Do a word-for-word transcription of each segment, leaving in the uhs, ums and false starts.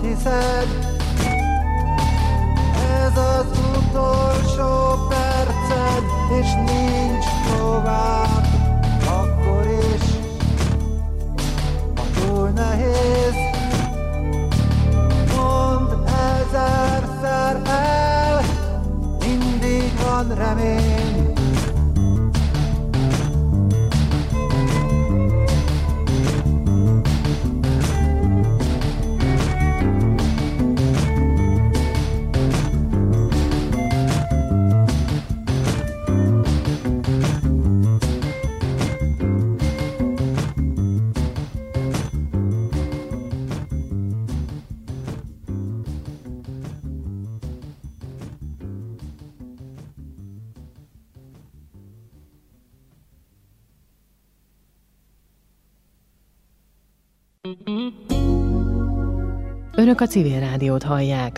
hiszed, ez az utolsó perced, és nincs tovább, akkor is, ha túl nehéz. Mondd ezerszer el, mindig van remény. Önök a Civil Rádiót hallják.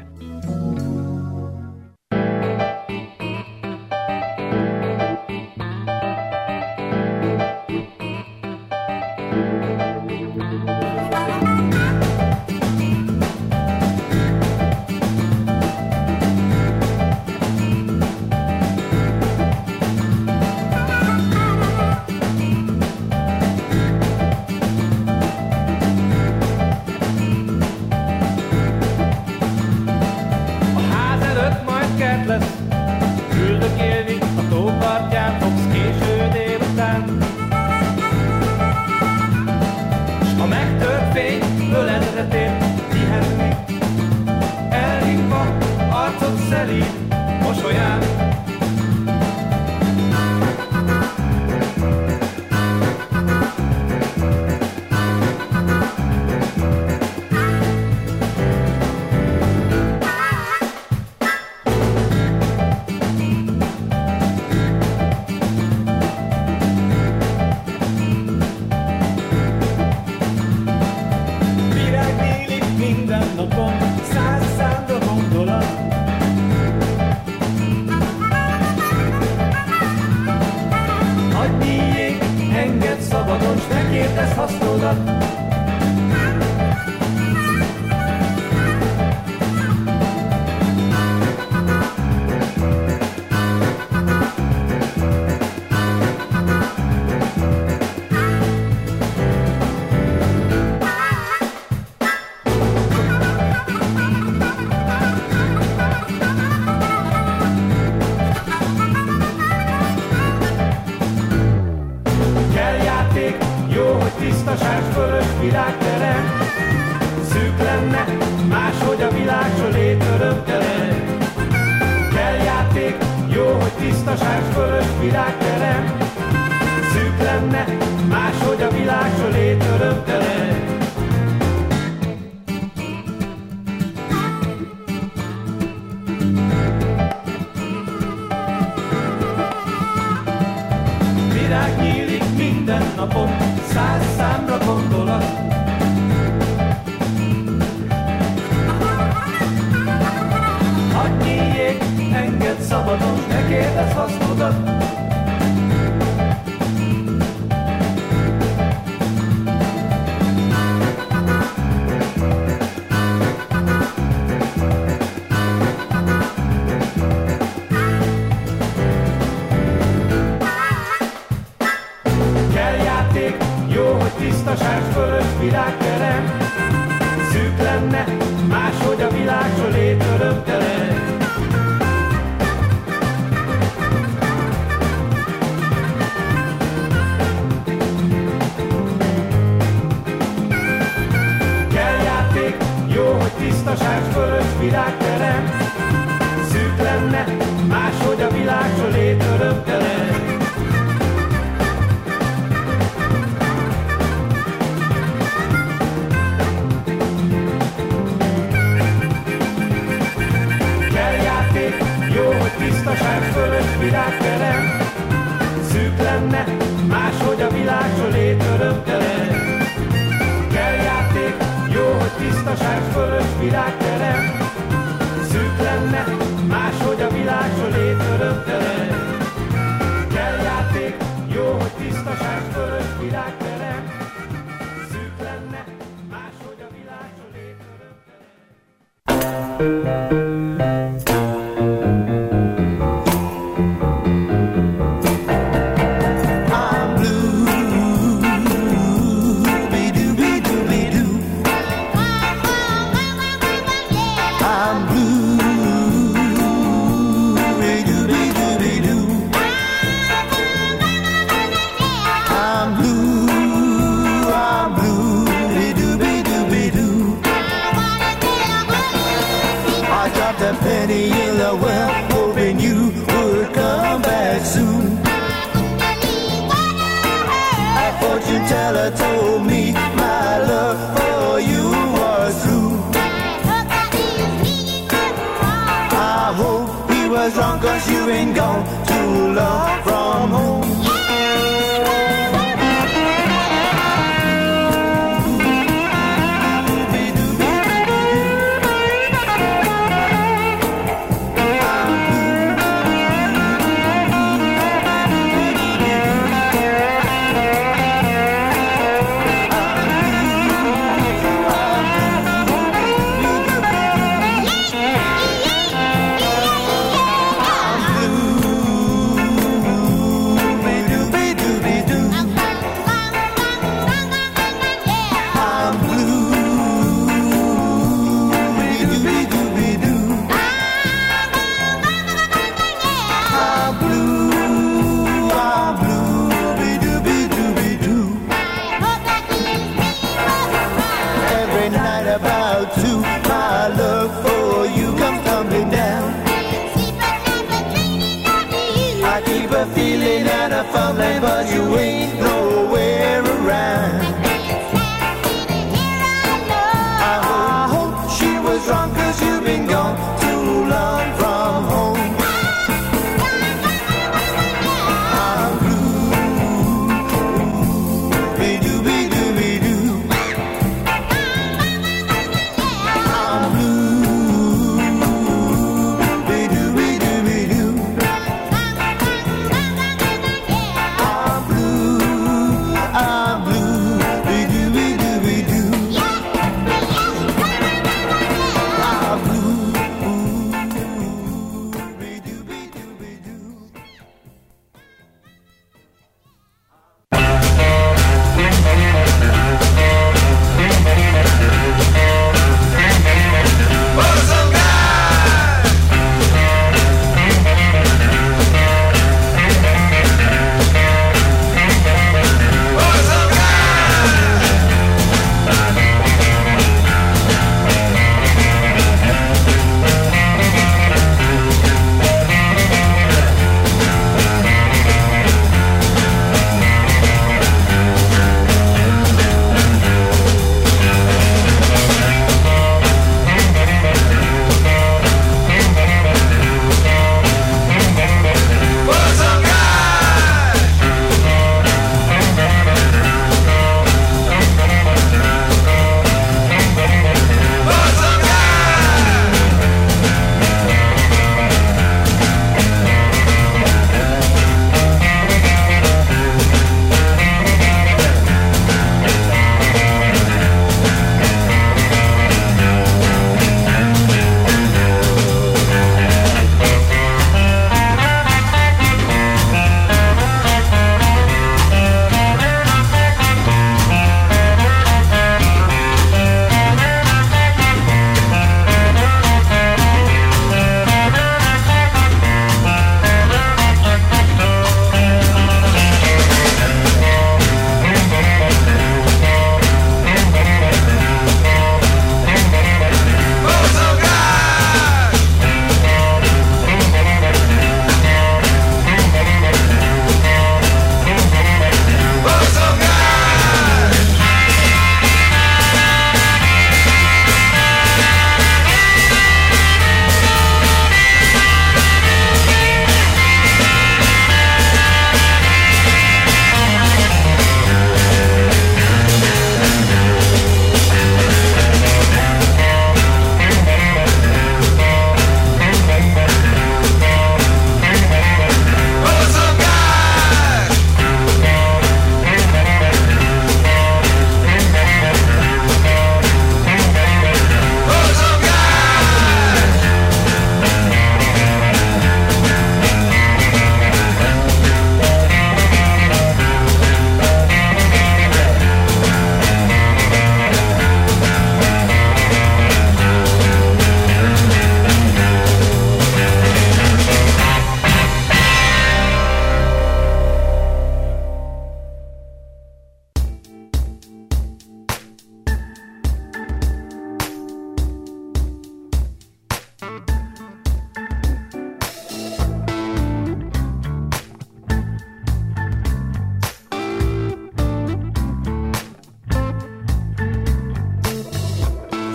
Teller told me my love for you was true. I hope he was wrong, 'cause you ain't gone too long from home.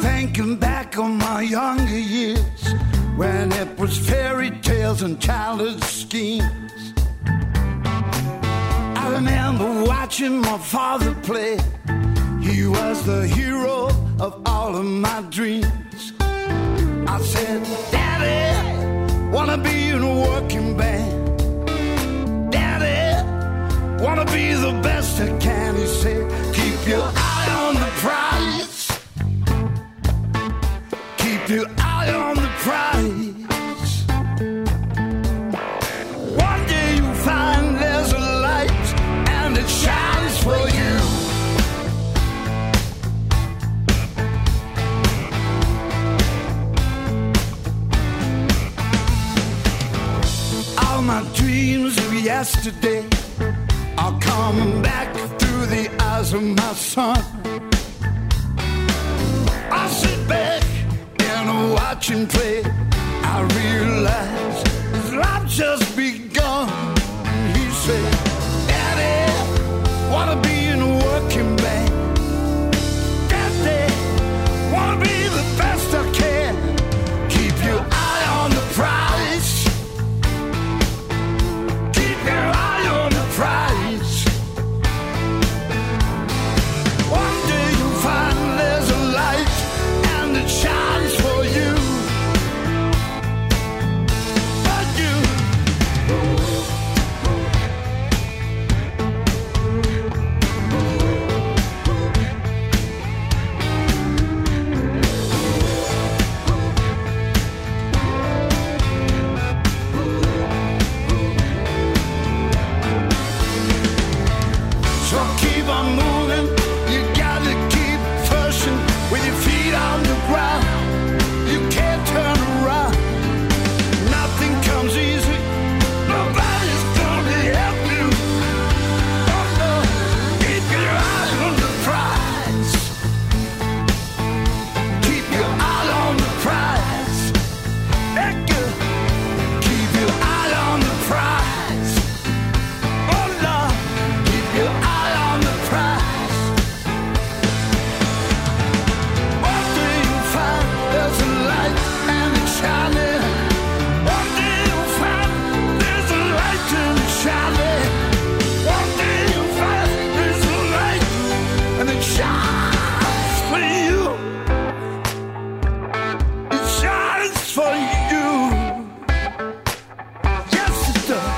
thinking back on my younger years when it was fairy tales and childish schemes. I remember watching my father play. He was the hero of all of my dreams. I said, Daddy, wanna be in a working band. Daddy, wanna be the best I can. He said, keep your eye on the prize. Keep your eye on the prize. One day you'll find there's a light and it shines for you. All my dreams of yesterday are coming back through the eyes of my son. I sit back and watch him play. I realize his life just begun. And he said, Daddy, wanna be in a working band. Daddy, wanna be the best I can. Keep your eye on the prize. Keep your eye on the prize. One day you'll find there's a light and it shines for you. But you so keep on moving. You gotta keep pushing with your feet on the ground. You can't turn around. Nothing comes easy. Nobody's gonna help you. Oh no, keep your eye on the prize. Keep your eye on the prize. That good. Keep your eye on the prize. Oh Lord, keep your eye on the prize. One day you'll find there's a light and it's shining. One day you'll find there's a light and it's shining. One day you'll find there's a light and it shines for you. It shines for you. Yes, it does.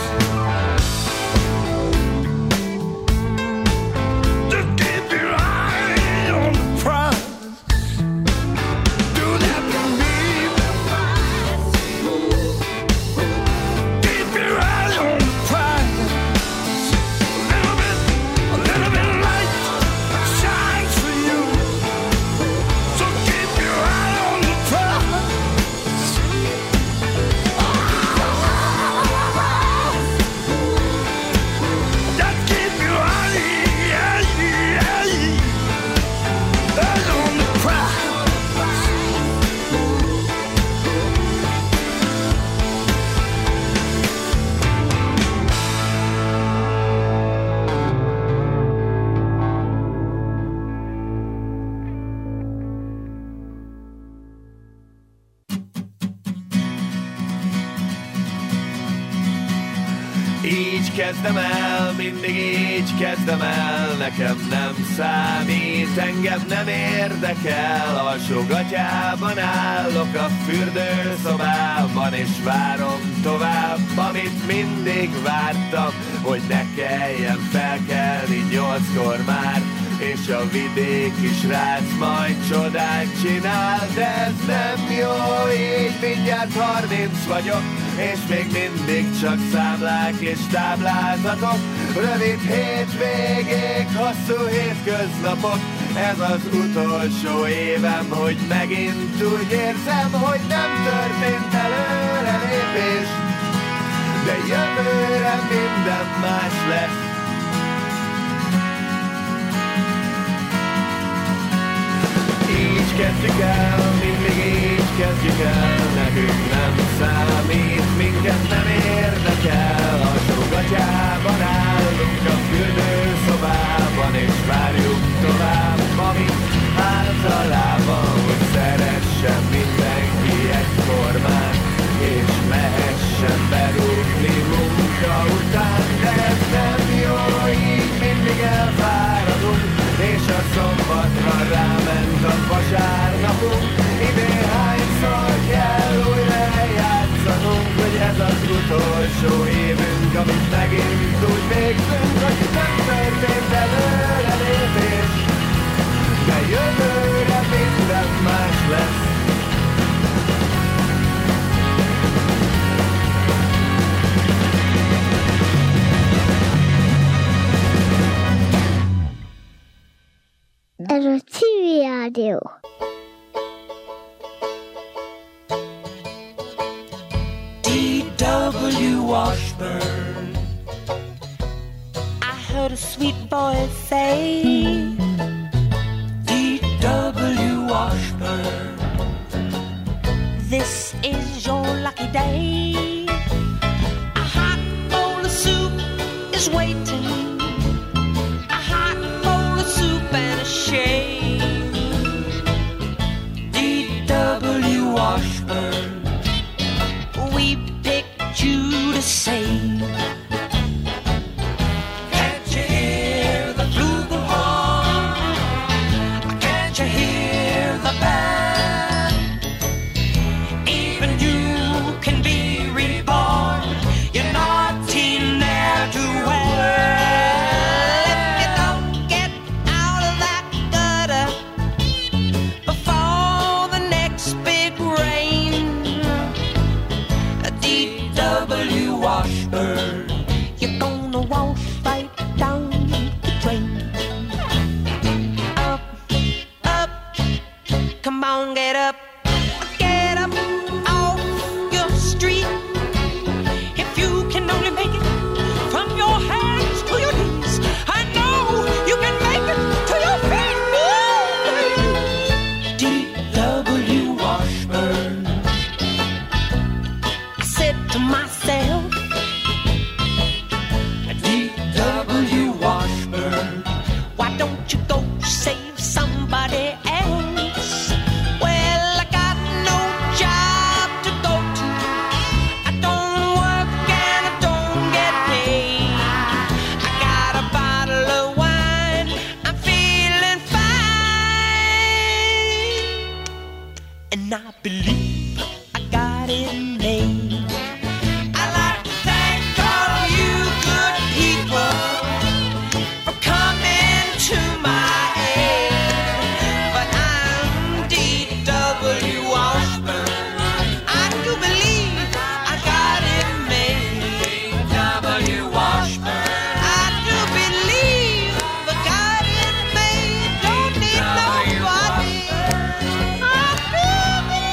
Just keep your eye on the prize. Do that for me. Keep your eye on the prize. A little bit, a little bit of light shines for you. So keep your eye on the prize. Just keep your eye, eye, eye, eye on the prize. Így kezdem el, mindig így kezdem el, nekem nem számít, engem nem érdekel, alsógatyában állok a fürdőszobában, és várom tovább, amit mindig vártam, hogy ne kelljen felkelni nyolckor már, és a vidéki srác majd csodát csinál, de ez nem jó, így mindjárt harminc vagyok, és még mindig csak számlák és táblázatok, rövid hétvégék, hosszú hétköznapok, ez az utolsó évem, hogy megint úgy érzem, hogy nem történt előre lépés, de jövőre minden más lesz. Így kezdjük el, mindig így kezdjük el, nekünk nem számít, minket nem érdekel, alsógatyában állunk a fürdőszobában, és várjuk tovább, amit általában napunk, idén hányszor kell újra játszanunk, hogy ez az utolsó évünk, amit megint úgy végzünk, hogy nem történt előre lépés, de jövőre minden más lesz. Ez a Civil Rádió. D W Washburn, I heard a sweet voice say, D W Washburn, this is your lucky day. A hot bowl of soup is waiting, a hot bowl of soup and a shake. D W Washburn, we picked you to save. Can't you hear the flugelhorn? Can't you hear the band? Even you can be reborn. You're naughty ne'er-do-well. If you don't get out of that gutter before the next big rain, D W Washburn, you're gonna wash right down the drain. Up, up, come on, get up, get up off your street. If you can only make it from your hands to your knees, I know you can make it to your feet. D W Washburn, I said to myself, D W Washburn, why don't you go save somebody else? Well, I got no job to go to, I don't work and I don't get paid. I got a bottle of wine, I'm feeling fine, and I believe I got it made. I'd like to thank all of you good people for coming to my aid. But I'm D W Washburn, I do believe I got it made. D W Washburn, I do believe I got it made. Don't need nobody. I do believe.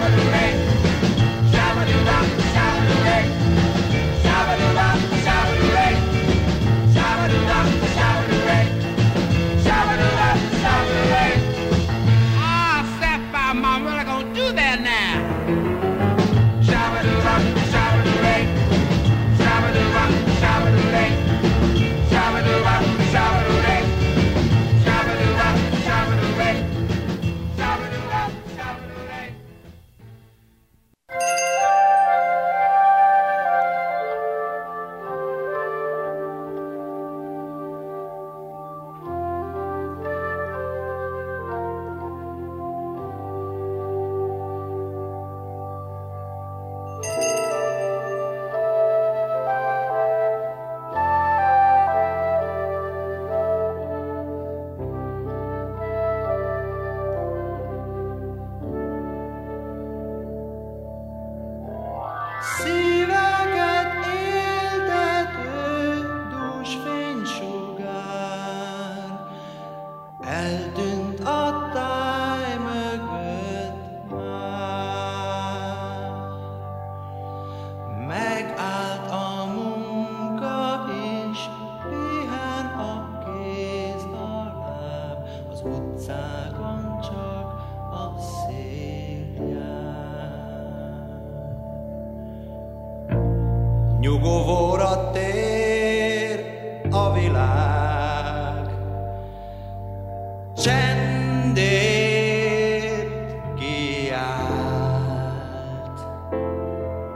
Nyugovóra tér a világ, csendért kiállt.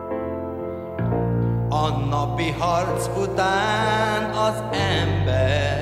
A napi harc után az ember